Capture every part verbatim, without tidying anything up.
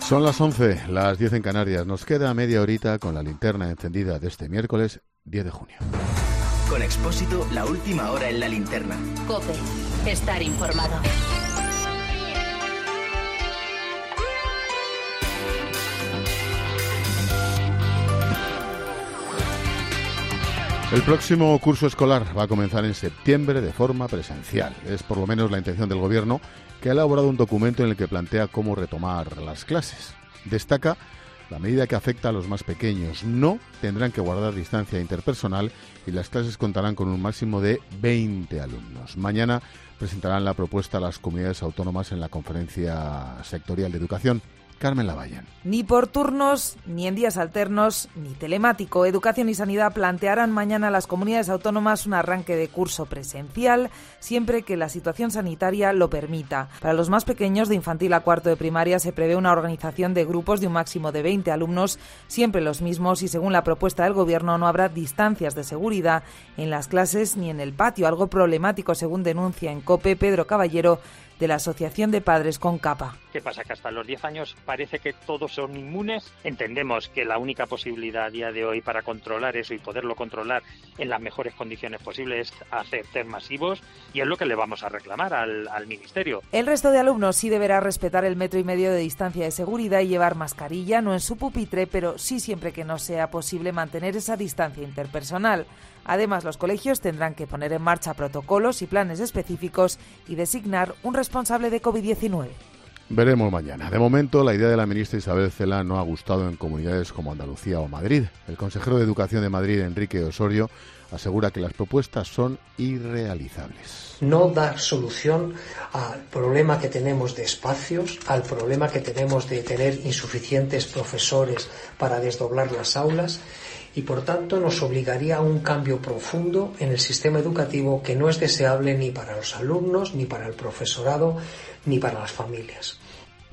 Son las once, las diez en Canarias. Nos queda media horita con la linterna encendida de este miércoles diez de junio. Con Expósito, la última hora en la linterna. COPE. Estar informado. El próximo curso escolar va a comenzar en septiembre de forma presencial. Es por lo menos la intención del Gobierno, que ha elaborado un documento en el que plantea cómo retomar las clases. Destaca la medida que afecta a los más pequeños. No tendrán que guardar distancia interpersonal y las clases contarán con un máximo de veinte alumnos. Mañana presentarán la propuesta a las comunidades autónomas en la Conferencia Sectorial de Educación. Carmen Lavallén. Ni por turnos, ni en días alternos, ni telemático. Educación y Sanidad plantearán mañana a las comunidades autónomas un arranque de curso presencial, siempre que la situación sanitaria lo permita. Para los más pequeños, de infantil a cuarto de primaria, se prevé una organización de grupos de un máximo de veinte alumnos, siempre los mismos, y según la propuesta del Gobierno no habrá distancias de seguridad en las clases ni en el patio, algo problemático según denuncia en COPE Pedro Caballero, de la Asociación de Padres con Capa. ¿Qué pasa? Que hasta los diez años parece que todos son inmunes. Entendemos que la única posibilidad a día de hoy para controlar eso y poderlo controlar en las mejores condiciones posibles es hacer test masivos, y es lo que le vamos a reclamar al, al Ministerio. El resto de alumnos sí deberá respetar el metro y medio de distancia de seguridad y llevar mascarilla, no en su pupitre, pero sí siempre que no sea posible mantener esa distancia interpersonal. Además, los colegios tendrán que poner en marcha protocolos y planes específicos y designar un responsable de COVID diecinueve. Veremos mañana. De momento, la idea de la ministra Isabel Celaá no ha gustado en comunidades como Andalucía o Madrid. El consejero de Educación de Madrid, Enrique Osorio, asegura que las propuestas son irrealizables. No da solución al problema que tenemos de espacios, al problema que tenemos de tener insuficientes profesores para desdoblar las aulas, y por tanto nos obligaría a un cambio profundo en el sistema educativo que no es deseable ni para los alumnos, ni para el profesorado, ni para las familias.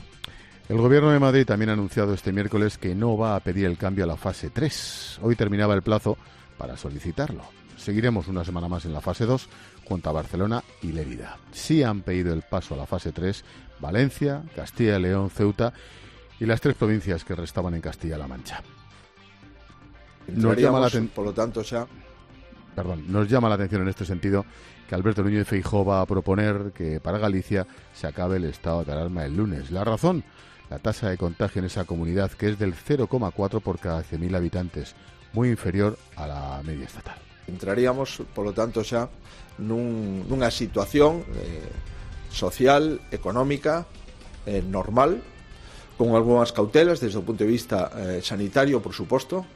El Gobierno de Madrid también ha anunciado este miércoles que no va a pedir el cambio a la fase tres. Hoy terminaba el plazo para solicitarlo. Seguiremos una semana más en la fase dos, junto a Barcelona y Lérida. Sí han pedido el paso a la fase tres Valencia, Castilla y León, Ceuta y las tres provincias que restaban en Castilla-La Mancha. Nos llama la aten- por lo tanto, ya... Perdón, nos llama la atención en este sentido que Alberto Núñez Feijóo va a proponer que para Galicia se acabe el estado de alarma el lunes. La razón, la tasa de contagio en esa comunidad, que es del cero coma cuatro por cada cien mil habitantes, muy inferior a la media estatal. Entraríamos, por lo tanto, xa nun, nunha situación eh, social, económica, eh, normal, con algunhas cautelas desde o punto de vista eh, sanitario, por suposto.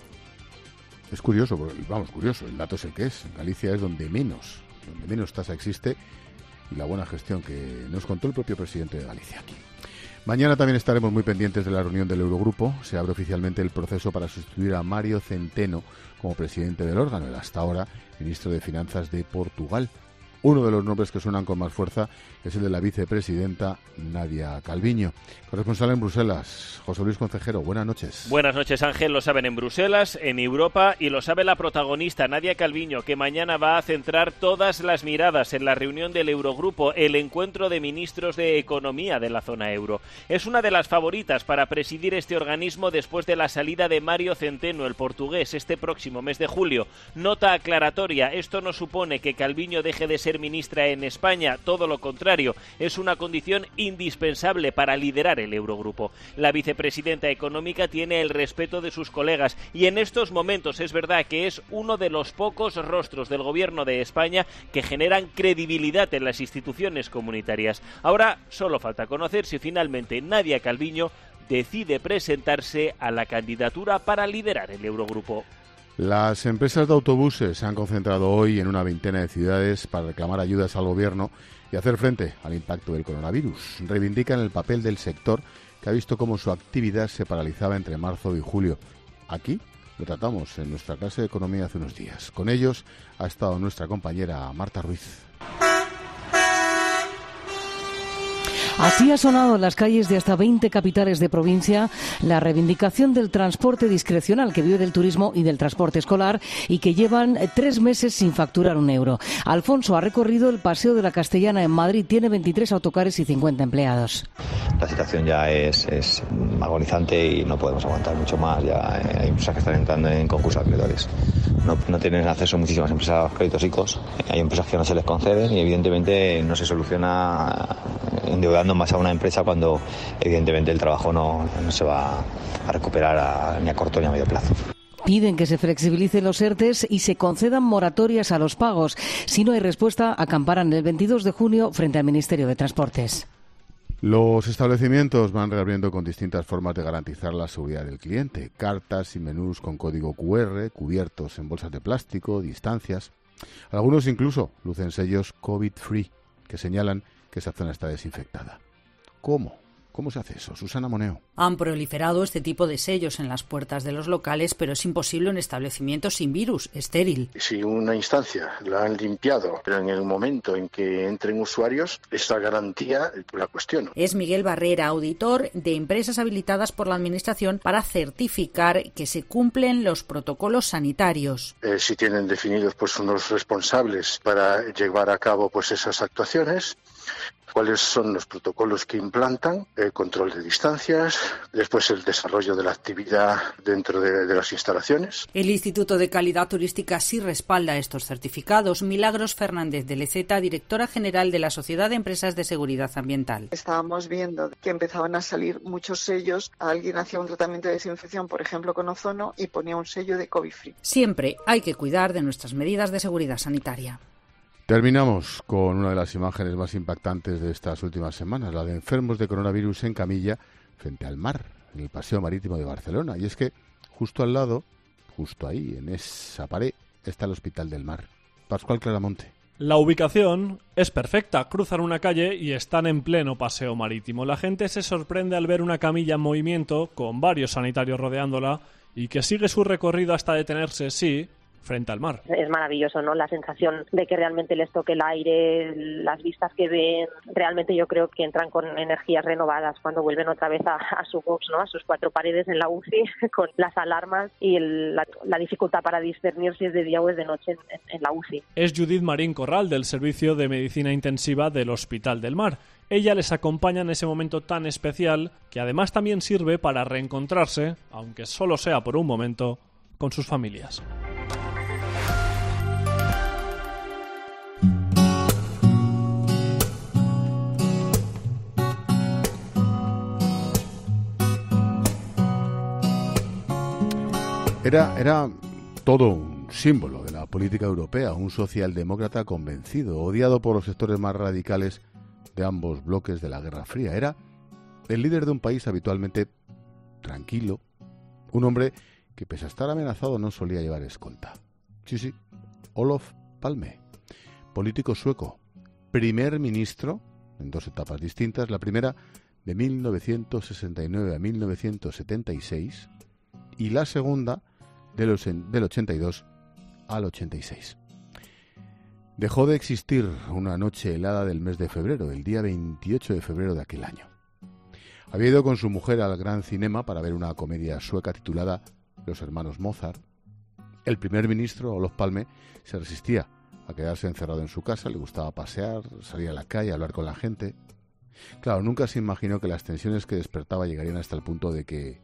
Es curioso, vamos, curioso, el dato es el que es. En Galicia es donde menos, donde menos tasa existe, y la buena gestión que nos contó el propio presidente de Galicia aquí. Mañana también estaremos muy pendientes de la reunión del Eurogrupo. Se abre oficialmente el proceso para sustituir a Mário Centeno como presidente del órgano, el hasta ahora ministro de Finanzas de Portugal. Uno de los nombres que suenan con más fuerza es el de la vicepresidenta Nadia Calviño. Corresponsal en Bruselas, José Luis Concejero, buenas noches. Buenas noches, Ángel. Lo saben en Bruselas, en Europa, y lo sabe la protagonista, Nadia Calviño, que mañana va a centrar todas las miradas en la reunión del Eurogrupo, el encuentro de ministros de Economía de la zona euro. Es una de las favoritas para presidir este organismo después de la salida de Mário Centeno, el portugués, este próximo mes de julio. Nota aclaratoria, esto no supone que Calviño deje de ser ministra en España, todo lo contrario, es una condición indispensable para liderar el Eurogrupo. La vicepresidenta económica tiene el respeto de sus colegas y en estos momentos es verdad que es uno de los pocos rostros del gobierno de España que generan credibilidad en las instituciones comunitarias. Ahora solo falta conocer si finalmente Nadia Calviño decide presentarse a la candidatura para liderar el Eurogrupo. Las empresas de autobuses se han concentrado hoy en una veintena de ciudades para reclamar ayudas al gobierno y hacer frente al impacto del coronavirus. Reivindican el papel del sector, que ha visto cómo su actividad se paralizaba entre marzo y julio. Aquí lo tratamos en nuestra clase de economía hace unos días. Con ellos ha estado nuestra compañera Marta Ruiz. Así ha sonado en las calles de hasta veinte capitales de provincia la reivindicación del transporte discrecional que vive del turismo y del transporte escolar y que llevan tres meses sin facturar un euro. Alfonso ha recorrido el Paseo de la Castellana en Madrid, tiene veintitrés autocares y cincuenta empleados. La situación ya es, es agonizante y no podemos aguantar mucho más. Ya hay empresas que están entrando en concurso de acreedores. No, no tienen acceso muchísimas empresas a los créditos I C Os. Hay empresas que no se les conceden y evidentemente no se soluciona endeudando más a una empresa cuando evidentemente el trabajo no, no se va a recuperar a, ni a corto ni a medio plazo. Piden que se flexibilicen los ERTES y se concedan moratorias a los pagos. Si no hay respuesta, acamparán el veintidós de junio frente al Ministerio de Transportes. Los establecimientos van reabriendo con distintas formas de garantizar la seguridad del cliente. Cartas y menús con código cu erre, cubiertos en bolsas de plástico, distancias. Algunos incluso lucen sellos COVID free que señalan que esa zona está desinfectada. ¿Cómo? ¿Cómo se hace eso? Susana Moneo. Han proliferado este tipo de sellos en las puertas de los locales, pero es imposible en establecimientos sin virus, estéril. Si una instancia la han limpiado, pero en el momento en que entren usuarios, esa garantía la cuestiono. Es Miguel Barrera, auditor de empresas habilitadas por la Administración para certificar que se cumplen los protocolos sanitarios. Eh, si tienen definidos pues unos responsables para llevar a cabo pues esas actuaciones, cuáles son los protocolos que implantan, el control de distancias, después el desarrollo de la actividad dentro de, de las instalaciones. El Instituto de Calidad Turística sí respalda estos certificados. Milagros Fernández de Leceta, directora general de la Sociedad de Empresas de Seguridad Ambiental. Estábamos viendo que empezaban a salir muchos sellos. Alguien hacía un tratamiento de desinfección, por ejemplo con ozono, y ponía un sello de COVID free. Siempre hay que cuidar de nuestras medidas de seguridad sanitaria. Terminamos con una de las imágenes más impactantes de estas últimas semanas, la de enfermos de coronavirus en camilla frente al mar, en el Paseo Marítimo de Barcelona. Y es que justo al lado, justo ahí, en esa pared, está el Hospital del Mar. Pascual Claramonte. La ubicación es perfecta. Cruzan una calle y están en pleno paseo marítimo. La gente se sorprende al ver una camilla en movimiento, con varios sanitarios rodeándola, y que sigue su recorrido hasta detenerse, sí, frente al mar. Es maravilloso, ¿no? La sensación de que realmente les toque el aire, las vistas que ven, realmente yo creo que entran con energías renovadas cuando vuelven otra vez a, a su box, ¿no? A sus cuatro paredes en la U C I, con las alarmas y el, la, la dificultad para discernir si es de día o es de noche en, en, en la U C I. Es Judith Marín Corral, del Servicio de Medicina Intensiva del Hospital del Mar. Ella les acompaña en ese momento tan especial que además también sirve para reencontrarse, aunque solo sea por un momento, con sus familias. Era, era todo un símbolo de la política europea, un socialdemócrata convencido, odiado por los sectores más radicales de ambos bloques de la Guerra Fría. Era el líder de un país habitualmente tranquilo, un hombre que pese a estar amenazado no solía llevar escolta. Sí, sí, Olof Palme, político sueco, primer ministro en dos etapas distintas, la primera de mil novecientos sesenta y nueve a mil novecientos setenta y seis y la segunda del ochenta y dos al ochenta y seis. Dejó de existir una noche helada del mes de febrero, el día veintiocho de febrero de aquel año. Había ido con su mujer al Gran Cinema para ver una comedia sueca titulada Los hermanos Mozart. El primer ministro, Olof Palme, se resistía a quedarse encerrado en su casa, le gustaba pasear, salir a la calle, hablar con la gente. Claro, nunca se imaginó que las tensiones que despertaba llegarían hasta el punto de que...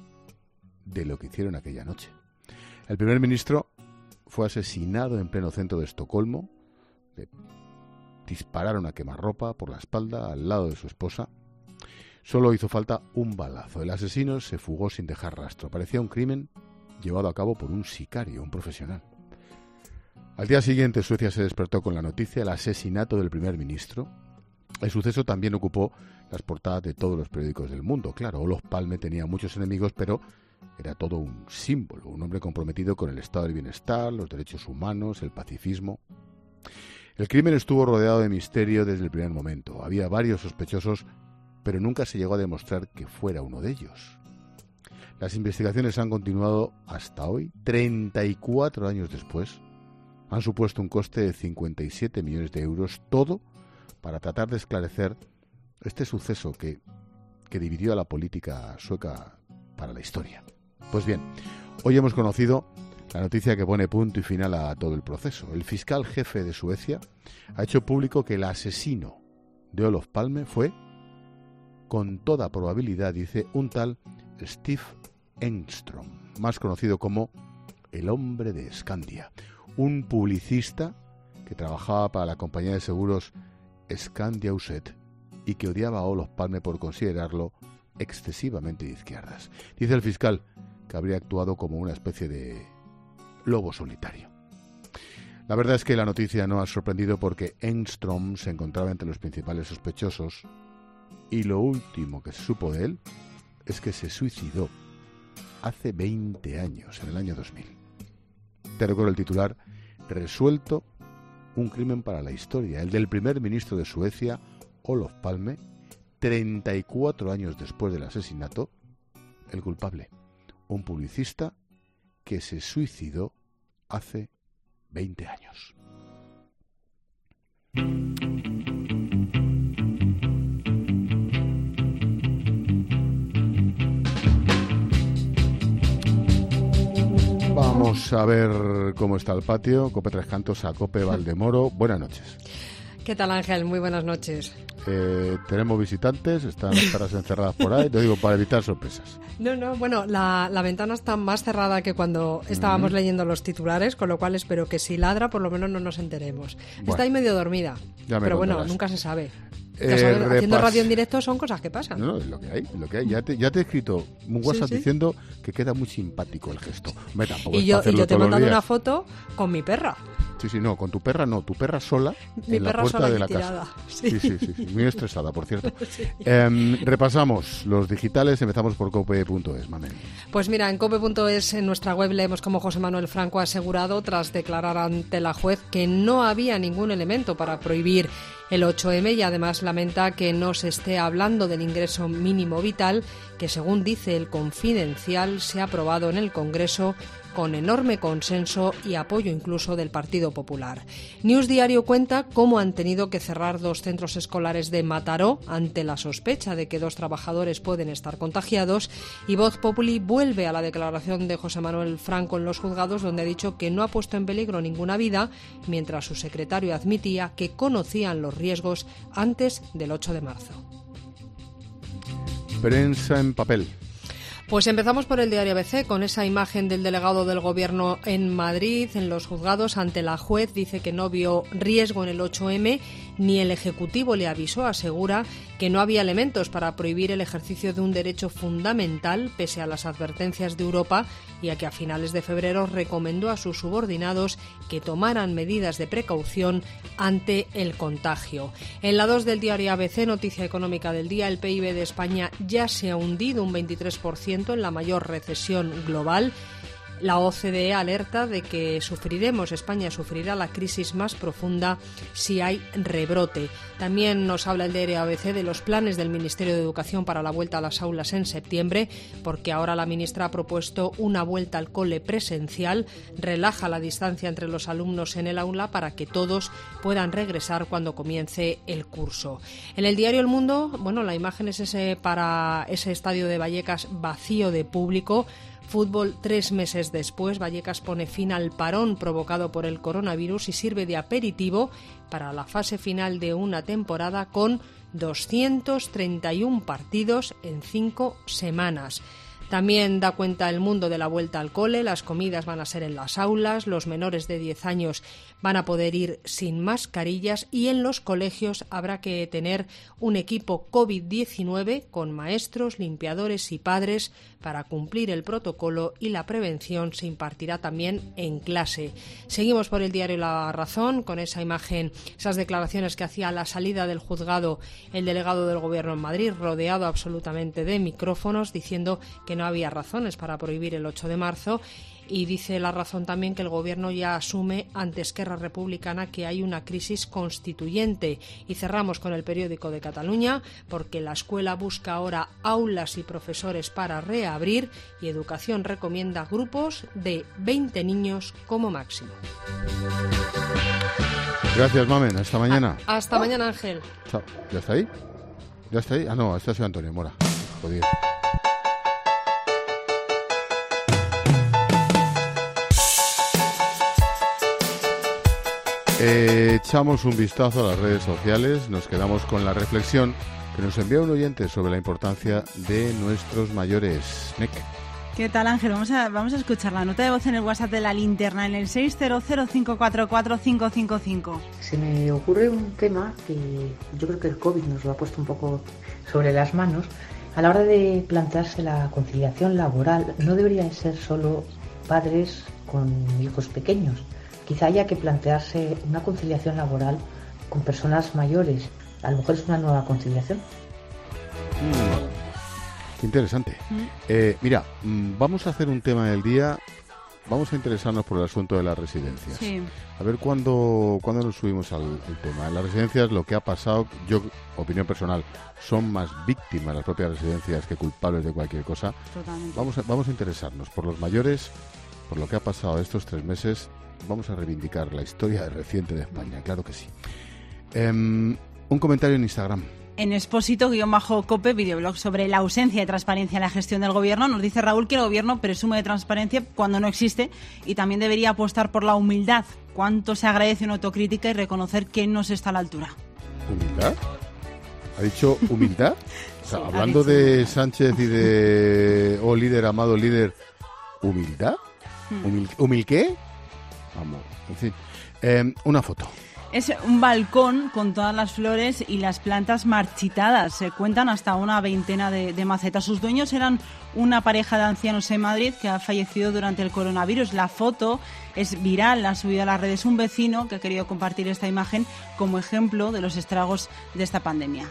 de lo que hicieron aquella noche. El primer ministro fue asesinado en pleno centro de Estocolmo. Le dispararon a quemarropa por la espalda al lado de su esposa. Solo hizo falta un balazo. El asesino se fugó sin dejar rastro. Parecía un crimen llevado a cabo por un sicario, un profesional. Al día siguiente Suecia se despertó con la noticia del asesinato del primer ministro. El suceso también ocupó las portadas de todos los periódicos del mundo. Claro, Olof Palme tenía muchos enemigos, pero era todo un símbolo, un hombre comprometido con el estado del bienestar, los derechos humanos, el pacifismo. El crimen estuvo rodeado de misterio desde el primer momento. Había varios sospechosos, pero nunca se llegó a demostrar que fuera uno de ellos. Las investigaciones han continuado hasta hoy, treinta y cuatro años después. Han supuesto un coste de cincuenta y siete millones de euros, todo para tratar de esclarecer este suceso que, que dividió a la política sueca para la historia. Pues bien, hoy hemos conocido la noticia que pone punto y final a todo el proceso. El fiscal jefe de Suecia ha hecho público que el asesino de Olof Palme fue con toda probabilidad, dice un tal Steve Engstrom, más conocido como el hombre de Scandia, un publicista que trabajaba para la compañía de seguros Scandia Uset y que odiaba a Olof Palme por considerarlo excesivamente de izquierdas. Dice el fiscal que habría actuado como una especie de lobo solitario. La verdad es que la noticia no ha sorprendido porque Engstrom se encontraba entre los principales sospechosos y lo último que se supo de él es que se suicidó hace veinte años, en el año dos mil. Te recuerdo el titular: resuelto un crimen para la historia, el del primer ministro de Suecia, Olof Palme, treinta y cuatro años después del asesinato. El culpable, un publicista que se suicidó hace veinte años. Vamos a ver cómo está el patio. Cope Tres Cantos a Cope Valdemoro. Buenas noches. ¿Qué tal, Ángel? Muy buenas noches. Eh, tenemos visitantes, están las perras encerradas por ahí, te digo, para evitar sorpresas. No, no, bueno, la, la ventana está más cerrada que cuando estábamos mm. leyendo los titulares, con lo cual espero que si ladra, por lo menos no nos enteremos. Bueno, está ahí medio dormida, pero contarás. Bueno, nunca se sabe. Eh, sabes, haciendo radio en directo son cosas que pasan. No, no, es lo que hay, lo que hay. Ya te, ya te he escrito un WhatsApp sí, sí. diciendo que queda muy simpático el gesto. Me, tampoco y, yo, y yo te he mandado una foto con mi perra. Sí, sí, no, con tu perra no, tu perra sola mi en perra la puerta sola de la tirada. casa. Sí. Sí, sí, sí, sí, muy estresada, por cierto. Sí. Eh, repasamos los digitales, empezamos por cope punto es, Mamen. Pues mira, en cope punto es, en nuestra web, leemos cómo José Manuel Franco ha asegurado, tras declarar ante la juez, que no había ningún elemento para prohibir el ocho eme y además lamenta que no se esté hablando del ingreso mínimo vital, que según dice el Confidencial se ha aprobado en el Congreso con enorme consenso y apoyo incluso del Partido Popular. News Diario cuenta cómo han tenido que cerrar dos centros escolares de Mataró ante la sospecha de que dos trabajadores pueden estar contagiados, y Voz Populi vuelve a la declaración de José Manuel Franco en los juzgados, donde ha dicho que no ha puesto en peligro ninguna vida, mientras su secretario admitía que conocían los riesgos antes del ocho de marzo. Prensa en papel. Pues empezamos por el diario A B C, con esa imagen del delegado del Gobierno en Madrid, en los juzgados, ante la juez. Dice que no vio riesgo en el ocho eme, ni el Ejecutivo le avisó. Asegura que no había elementos para prohibir el ejercicio de un derecho fundamental, pese a las advertencias de Europa, y a que a finales de febrero recomendó a sus subordinados que tomaran medidas de precaución ante el contagio. En la dos del diario A B C, noticia económica del día, el P I B de España ya se ha hundido un veintitrés por ciento en la mayor recesión global. La O C D E alerta de que sufriremos, España sufrirá la crisis más profunda si hay rebrote. También nos habla el diario A B C de los planes del Ministerio de Educación para la vuelta a las aulas en septiembre, porque ahora la ministra ha propuesto una vuelta al cole presencial, relaja la distancia entre los alumnos en el aula para que todos puedan regresar cuando comience el curso. En el diario El Mundo, bueno, la imagen es ese para ese estadio de Vallecas vacío de público. Fútbol tres meses después, Vallecas pone fin al parón provocado por el coronavirus y sirve de aperitivo para la fase final de una temporada con doscientos treinta y uno partidos en cinco semanas. También da cuenta El Mundo de la vuelta al cole, las comidas van a ser en las aulas, los menores de diez años van a poder ir sin mascarillas y en los colegios habrá que tener un equipo covid diecinueve con maestros, limpiadores y padres para cumplir el protocolo, y la prevención se impartirá también en clase. Seguimos por el diario La Razón con esa imagen, esas declaraciones que hacía a la salida del juzgado el delegado del Gobierno en Madrid, rodeado absolutamente de micrófonos, diciendo que no había razones para prohibir el ocho de marzo. Y dice La Razón también que el Gobierno ya asume ante Esquerra Republicana que hay una crisis constituyente. Y cerramos con el Periódico de Cataluña, porque la escuela busca ahora aulas y profesores para reabrir, y Educación recomienda grupos de veinte niños como máximo. Gracias, Mamen. Hasta mañana. A- hasta mañana, Ángel. Chao. ¿Ya está ahí? ¿Ya está ahí? Ah, no, este ha sido Antonio Mora. Joder. Eh, echamos un vistazo a las redes sociales, nos quedamos con la reflexión que nos envía un oyente sobre la importancia de nuestros mayores. Nek. ¿Qué tal, Ángel? Vamos a, vamos a escuchar la nota de voz en el WhatsApp de La Linterna en el seis cero cero, cinco cuatro cuatro, cinco cinco cinco. Se me ocurre un tema que yo creo que el COVID nos lo ha puesto un poco sobre las manos. A la hora de plantearse la conciliación laboral, no deberían ser solo padres con hijos pequeños. Quizá haya que plantearse una conciliación laboral con personas mayores. A lo mejor es una nueva conciliación. Mm. Qué interesante. ¿Mm? Eh, mira, vamos a hacer un tema del día. Vamos a interesarnos por el asunto de las residencias. Sí. A ver cuándo, cuándo nos subimos al, al tema. En las residencias lo que ha pasado, yo, opinión personal, son más víctimas las propias residencias que culpables de cualquier cosa. Totalmente. Vamos a, vamos a interesarnos por los mayores, por lo que ha pasado estos tres meses. Vamos a reivindicar la historia reciente de España, claro que sí. Eh, un comentario en Instagram. En Expósito-Cope, videoblog sobre la ausencia de transparencia en la gestión del gobierno, nos dice Raúl que el gobierno presume de transparencia cuando no existe y también debería apostar por la humildad. ¿Cuánto se agradece una autocrítica y reconocer que no se está a la altura? ¿Humildad? ¿Ha dicho humildad? O sea, Sí, hablando dicho. de Sánchez y de... Oh, líder, amado líder, ¿humildad? Hmm. ¿Humil, ¿Humil qué? Vamos, en fin. Eh, una foto. Es un balcón con todas las flores y las plantas marchitadas. Se cuentan hasta una veintena de, de macetas. Sus dueños eran una pareja de ancianos en Madrid que ha fallecido durante el coronavirus. La foto es viral, la ha subido a las redes un vecino que ha querido compartir esta imagen como ejemplo de los estragos de esta pandemia.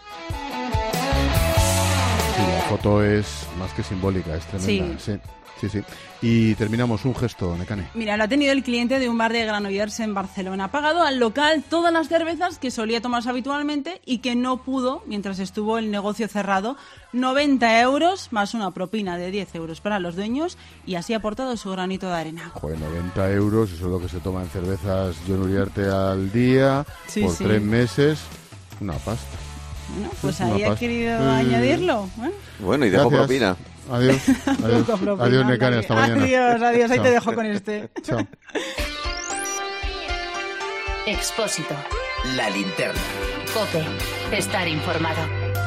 Sí, la foto es más que simbólica, es tremenda. Sí, sí, sí. Y terminamos un gesto, Nekane. Mira, lo ha tenido el cliente de un bar de Granollers en Barcelona. Ha pagado al local todas las cervezas que solía tomarse habitualmente y que no pudo mientras estuvo el negocio cerrado. noventa euros más una propina de diez euros para los dueños y así ha aportado su granito de arena. Joder, noventa euros, eso es lo que se toma en cervezas Jon Uriarte al día, Sí, por sí. tres meses, una pasta. Bueno, pues Una ahí ha pasta. querido Sí. añadirlo. ¿eh? Bueno, y dejo Gracias. propina. Adiós. Adiós, Dejo propina, adiós Nekane, ándale. hasta mañana. Adiós, adiós, ahí Chao. te dejo con este. Chao. Expósito. La linterna. COPE. Estar informado.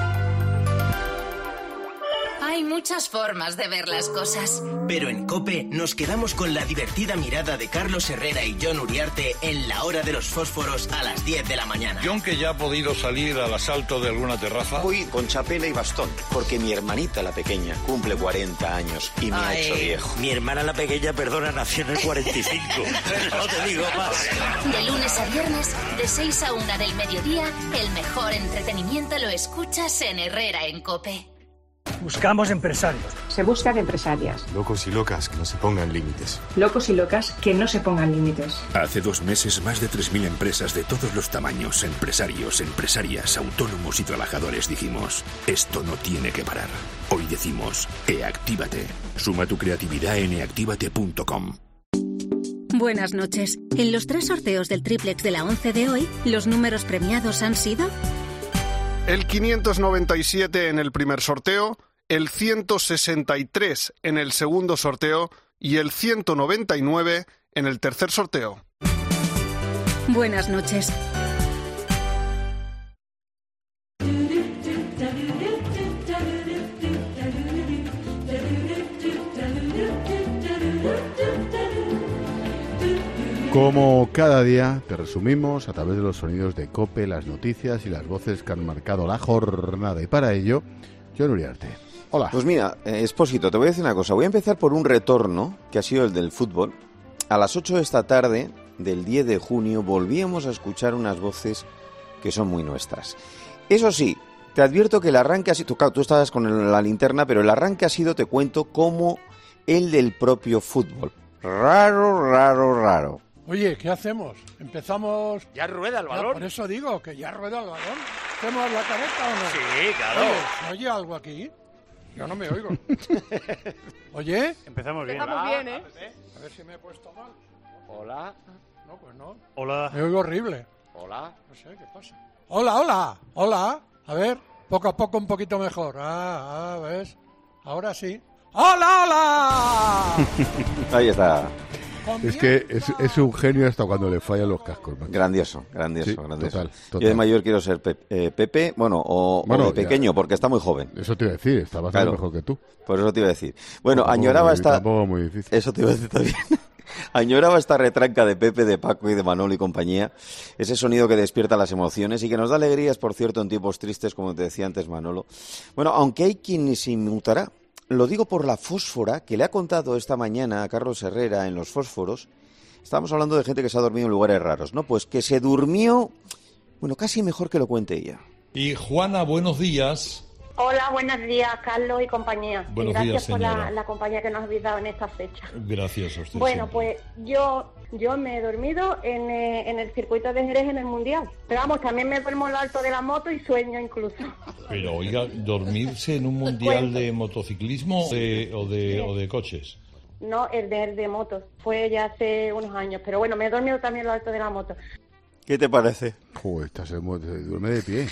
Hay muchas formas de ver las cosas. Pero en COPE nos quedamos con la divertida mirada de Carlos Herrera y Jon Uriarte en la hora de los fósforos a las diez de la mañana. Yo, aunque ya ha podido salir al asalto de alguna terraza, voy con chapela y bastón, porque mi hermanita la pequeña cumple cuarenta años y me ha Ay, hecho viejo. Mi hermana la pequeña, perdona, nació en el cuarenta y cinco. No te digo más. De lunes a viernes, de seis a una del mediodía, el mejor entretenimiento lo escuchas en Herrera en COPE. Buscamos empresarios. Se buscan empresarias. Locos y locas que no se pongan límites. Locos y locas que no se pongan límites. Hace dos meses, más de tres mil empresas de todos los tamaños, empresarios, empresarias, autónomos y trabajadores dijimos, esto no tiene que parar. Hoy decimos, e-actívate. Suma tu creatividad en e actívate punto com. Buenas noches. En los tres sorteos del triplex de la once de hoy, ¿los números premiados han sido? El quinientos noventa y siete en el primer sorteo, el ciento sesenta y tres en el segundo sorteo y el ciento noventa y nueve en el tercer sorteo. Buenas noches. Como cada día, te resumimos a través de los sonidos de COPE, las noticias y las voces que han marcado la jornada. Y para ello, Jon Uriarte. Hola. Pues mira, eh, Expósito, te voy a decir una cosa. Voy a empezar por un retorno, que ha sido el del fútbol. A las ocho de esta tarde del diez de junio volvíamos a escuchar unas voces que son muy nuestras. Eso sí, te advierto que el arranque ha sido... Claro, tú estabas con el- la linterna, pero el arranque ha sido, te cuento, como el del propio fútbol. Raro, raro, raro. Oye, ¿qué hacemos? ¿Empezamos...? ¿Ya rueda el No, balón? por eso digo, que ya rueda el balón. ¿Hacemos la careta o no? Sí, claro. Oye, ¿se oye algo aquí? Yo no me oigo. ¿Oye? Empezamos bien. Empezamos Hola. bien, ¿eh? A ver si me he puesto mal. Hola. No, pues no. Hola. Me oigo horrible. Hola. No sé, ¿qué pasa? Hola, hola, hola. A ver, poco a poco un poquito mejor. Ah, ah, ¿ves? Ahora sí. ¡Hola, hola! Ahí está. Es que es, es un genio hasta cuando le fallan los cascos. Macho. Grandioso, grandioso, Sí, grandioso. total, total. Yo de mayor quiero ser Pe- eh, Pepe, bueno, o, Bueno, o de pequeño, ya. porque está muy joven. Eso te iba a decir, está bastante Claro. mejor que tú. Por eso te iba a decir. Bueno, Tampoco añoraba muy- esta... Tampoco muy difícil. Eso te iba a decir también. Añoraba esta retranca de Pepe, de Paco y de Manolo y compañía. Ese sonido que despierta las emociones y que nos da alegrías, por cierto, en tiempos tristes, como te decía antes Manolo. Bueno, aunque hay quien ni se inmutará. Lo digo por la fósfora que le ha contado esta mañana a Carlos Herrera en Los Fósforos. Estamos hablando de gente que se ha dormido en lugares raros, ¿no? Pues que se durmió, bueno, casi mejor que lo cuente ella. Y Juana, buenos días. Hola, buenos días, Carlos y compañía. Buenos y gracias días, por la, señora. la compañía que nos habéis dado en esta fecha. Gracias a usted. Bueno, siempre. pues yo yo me he dormido en, eh, en el circuito de Jerez en el Mundial. Pero vamos, también me duermo en lo alto de la moto y sueño incluso. Pero oiga, ¿dormirse en un mundial de motociclismo o de, o de, o de coches? No, el de, el de motos. Fue ya hace unos años. Pero bueno, me he dormido también en lo alto de la moto. ¿Qué te parece? Joder, esta se, mu- se duerme de pie.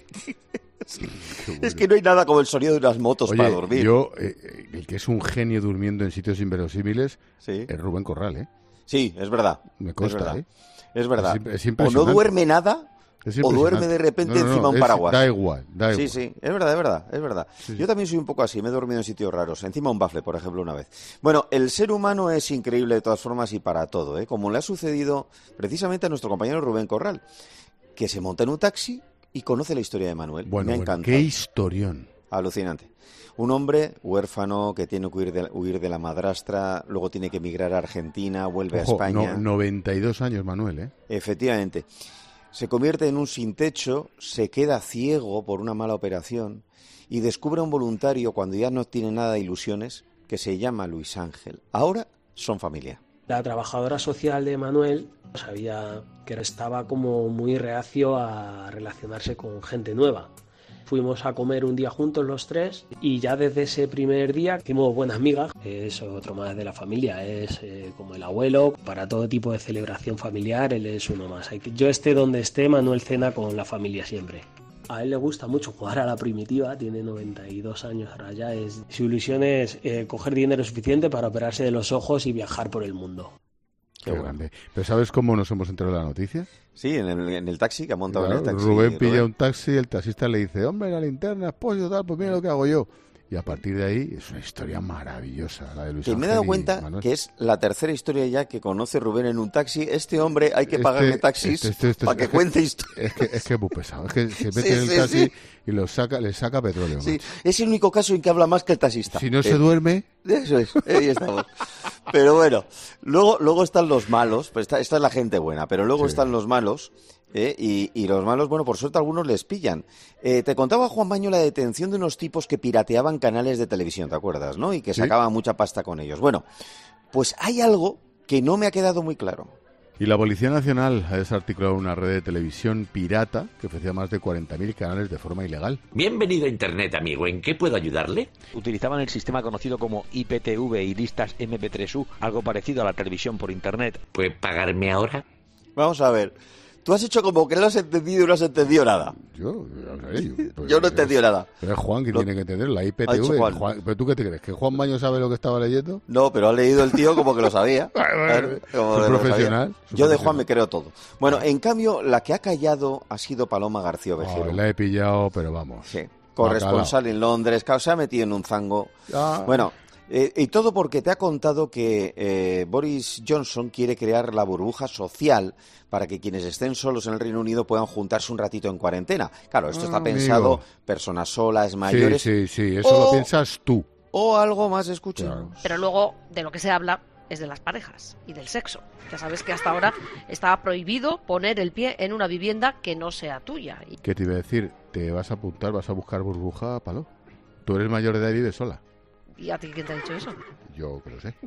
Es que no hay nada como el sonido de unas motos Oye, para dormir. yo, eh, el que es un genio durmiendo en sitios inverosímiles es Rubén Corral, ¿eh? Sí, es verdad. Me consta, es verdad. ¿eh? Es verdad. Es im- es o no impresionante. duerme nada, Es o duerme impresionante. de repente No, no, no, encima un es- paraguas. da igual, da Sí, igual. sí, es verdad, es verdad, es verdad. Yo también soy un poco así, me he dormido en sitios raros, encima un bafle, por ejemplo, una vez. Bueno, el ser humano es increíble de todas formas y para todo, ¿eh? Como le ha sucedido precisamente a nuestro compañero Rubén Corral, que se monta en un taxi y conoce la historia de Manuel. Bueno, me ha bueno, encantado. qué historión. Alucinante. Un hombre huérfano que tiene que huir de, huir de la madrastra, luego tiene que emigrar a Argentina, vuelve Ojo, a España. no- noventa y dos años, Manuel, ¿eh? Efectivamente. Se convierte en un sin techo, se queda ciego por una mala operación y descubre a un voluntario cuando ya no tiene nada de ilusiones que se llama Luis Ángel. Ahora son familia. La trabajadora social de Manuel sabía que estaba como muy reacio a relacionarse con gente nueva. Fuimos a comer un día juntos los tres y ya desde ese primer día hicimos buenas migas. Es otro más de la familia, es eh, como el abuelo. Para todo tipo de celebración familiar, él es uno más. Hay que- Yo esté donde esté, Manuel cena con la familia siempre. A él le gusta mucho jugar a la primitiva, tiene noventa y dos años ahora ya. Es, su ilusión es eh, coger dinero suficiente para operarse de los ojos y viajar por el mundo. Qué grande. ¿Pero sabes cómo nos hemos enterado de la noticia? Sí, en el, en el taxi que ha montado Claro, en el taxi. Rubén pilla Rubén. un taxi y el taxista le dice, hombre, la linterna, pollo, tal, pues mira lo que hago yo. Y a partir de ahí es una historia maravillosa, la de Luis Que me he Ángel dado y cuenta Manuel. que es la tercera historia ya que conoce Rubén en un taxi. Este hombre hay que Este- pagarle taxis este- este- este- para que es cuente historias. Es que, es que es muy pesado. Es que se mete Sí, en el sí, taxi sí. y lo saca, le saca petróleo. Sí, macho. es el único caso en que habla más que el taxista. Si no Eh, se duerme... Eso es, ahí estamos. Pero bueno, luego, luego están los malos, pues esta, esta es la gente buena, pero luego Sí. están los malos, ¿eh? y, y los malos, bueno, por suerte algunos les pillan. Eh, te contaba Juan Baño la detención de unos tipos que pirateaban canales de televisión, ¿te acuerdas, no? Y que Sí. sacaban mucha pasta con ellos. Bueno, pues hay algo que no me ha quedado muy claro. Y la Policía Nacional ha desarticulado una red de televisión pirata que ofrecía más de cuarenta mil canales de forma ilegal. Bienvenido a Internet, amigo. ¿En qué puedo ayudarle? Utilizaban el sistema conocido como I P T V y listas M P tres U, algo parecido a la televisión por Internet. ¿Puede pagarme ahora? Vamos a ver. Tú has hecho como que lo has entendido y no has entendido nada. Yo, yo, no sé, yo, pues, Yo no he entendido nada. Pero es Juan quien Lo- tiene que entender, la I P Ha T dicho V. Juan. Juan- ¿Pero tú qué te crees? ¿Que Juan Baño sabe lo que estaba leyendo? No, pero ha leído el tío como que lo sabía. Claro, como Su que lo profesional, sabía. su Yo de profesional. Juan me creo todo. Bueno, en cambio, la que ha callado ha sido Paloma García Ovejero. Oh, la he pillado, pero vamos. Sí, corresponsal en Londres, claro, se ha metido en un zango. Ah. Bueno, eh, y todo porque te ha contado que eh, Boris Johnson quiere crear la burbuja social para que quienes estén solos en el Reino Unido puedan juntarse un ratito en cuarentena. Claro, esto Ah, está amigo. pensado personas solas, mayores. Sí, sí, sí, eso o, lo piensas tú. o algo más, escuchemos. Pero luego de lo que se habla es de las parejas y del sexo. Ya sabes que hasta ahora estaba prohibido poner el pie en una vivienda que no sea tuya. Y ¿Qué te iba a decir? ¿Te vas a apuntar, vas a buscar burbuja, Palo? Tú eres mayor de edad y vives sola. ¿Y a ti quién te ha dicho eso? Yo que lo sé.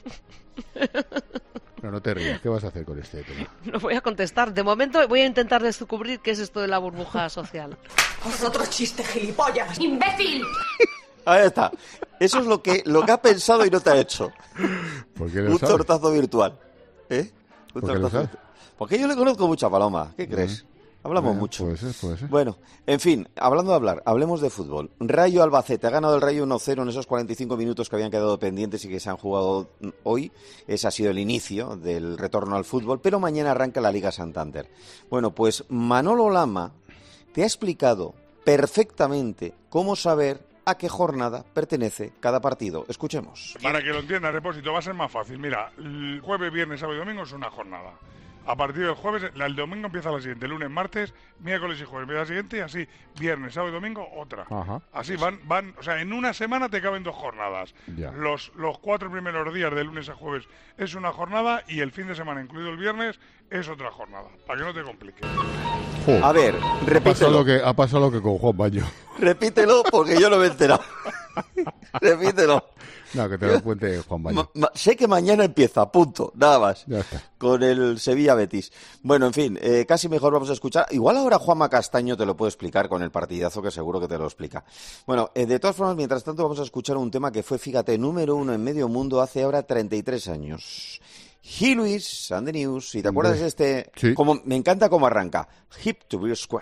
Pero no te rías, ¿qué vas a hacer con este tema? No voy a contestar. De momento voy a intentar descubrir qué es esto de la burbuja social. ¡Es otro chiste, gilipollas! ¡Imbécil! Ahí está. Eso es lo que, lo que ha pensado y no te ha hecho. ¿Por qué lo Un sabes? tortazo virtual. ¿Eh? Un ¿Por qué lo tortazo sabes? virtual. Porque yo le conozco mucho a Paloma. ¿Qué crees? Hablamos Bueno, mucho. Puede ser, puede ser. Bueno, en fin, hablando de hablar, hablemos de fútbol. Rayo Albacete, ha ganado el Rayo uno cero en esos cuarenta y cinco minutos que habían quedado pendientes y que se han jugado hoy. Ese ha sido el inicio del retorno al fútbol, pero mañana arranca la Liga Santander. Bueno, pues Manolo Lama te ha explicado perfectamente cómo saber a qué jornada pertenece cada partido. Escuchemos. Para que lo entiendas, Repósito, va a ser más fácil. Mira, el jueves, viernes, sábado y domingo es una jornada. A partir del jueves, el domingo empieza la siguiente, lunes, martes, miércoles y jueves empieza la siguiente, y así, viernes, sábado y domingo, otra. Ajá. Así van, van, o sea, en una semana te caben dos jornadas. Ya. Los, los cuatro primeros días, de lunes a jueves, es una jornada, y el fin de semana, incluido el viernes, es otra jornada, para que no te compliques. Jo, A ver, ha pasado, repítelo. lo que, ha pasado lo que con Juan Baño. Repítelo porque yo no me he enterado. Repítelo. No, que te lo cuente Juan Baño. Ma- ma- sé que mañana empieza, punto, nada más. Ya está. Con el Sevilla Betis. Bueno, en fin, eh, casi mejor vamos a escuchar. Igual ahora Juanma Castaño te lo puede explicar con el partidazo, que seguro que te lo explica. Bueno, eh, de todas formas, mientras tanto vamos a escuchar un tema que fue, fíjate, número uno en medio mundo hace ahora treinta y tres años. He Luis and the News, si te acuerdas de este, Sí. como, me encanta cómo arranca. Hip to be square.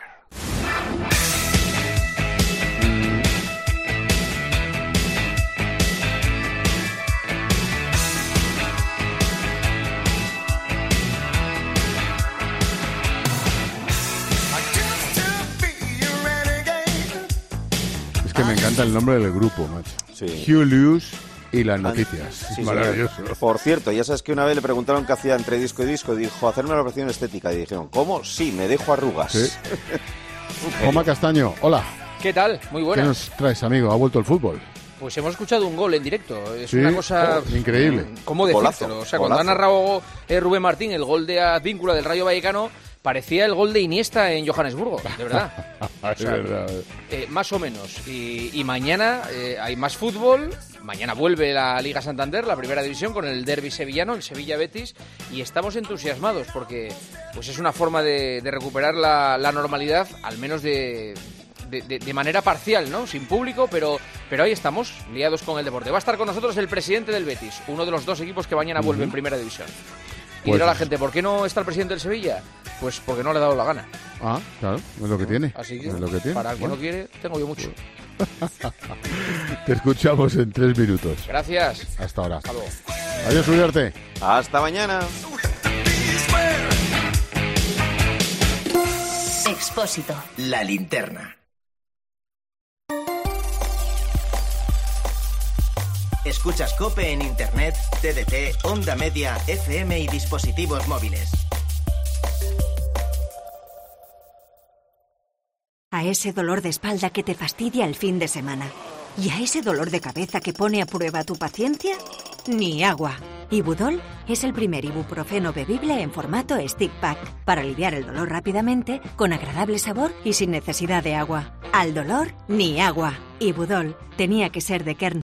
Es que me encanta el nombre del grupo, macho. Sí. Hugh Lewis y las noticias. Sí, Maravilloso. señor. Por cierto, ya sabes que una vez le preguntaron qué hacía entre disco y disco y dijo, hacerme una operación estética. Y dijeron, ¿cómo? Sí, me dejo arrugas. Sí. Juanma Castaño, hola. ¿Qué tal? Muy ¿Qué buenas. nos traes, amigo? ¿Ha vuelto el fútbol? Pues hemos escuchado un gol en directo. Es Sí. una cosa... Oh, increíble. ¿Cómo decírtelo? Golazo, O sea, cuando golazo. ha narrado eh, Rubén Martín el gol de Advíncula del Rayo Vallecano, parecía el gol de Iniesta en Johannesburgo, de verdad. Es verdad. Eh, más o menos. Y, y mañana eh, hay más fútbol. Mañana vuelve la Liga Santander, la primera división, con el derbi sevillano, el Sevilla-Betis. Y estamos entusiasmados porque pues es una forma de, de recuperar la, la normalidad, al menos de... De, de, de manera parcial, ¿no? Sin público, pero, pero ahí estamos, liados con el deporte. Va a estar con nosotros el presidente del Betis, uno de los dos equipos que mañana vuelve en primera división. Y Pues- dirá la gente, ¿por qué no está el presidente del Sevilla? Pues porque no le ha dado la gana. Ah, claro, es lo que tiene. Así que, es lo que tiene. para el que Bueno. no quiere, tengo yo mucho. Te escuchamos en tres minutos. Gracias. Hasta ahora. Hasta luego. Adiós, Uriarte. Hasta mañana. Expósito. La linterna. Escuchas COPE en Internet, T D T, Onda Media, F M y dispositivos móviles. A ese dolor de espalda que te fastidia el fin de semana. ¿Y a ese dolor de cabeza que pone a prueba tu paciencia? Ni agua. Ibudol es el primer ibuprofeno bebible en formato stick pack para aliviar el dolor rápidamente, con agradable sabor y sin necesidad de agua. Al dolor, ni agua. Ibudol tenía que ser de Kern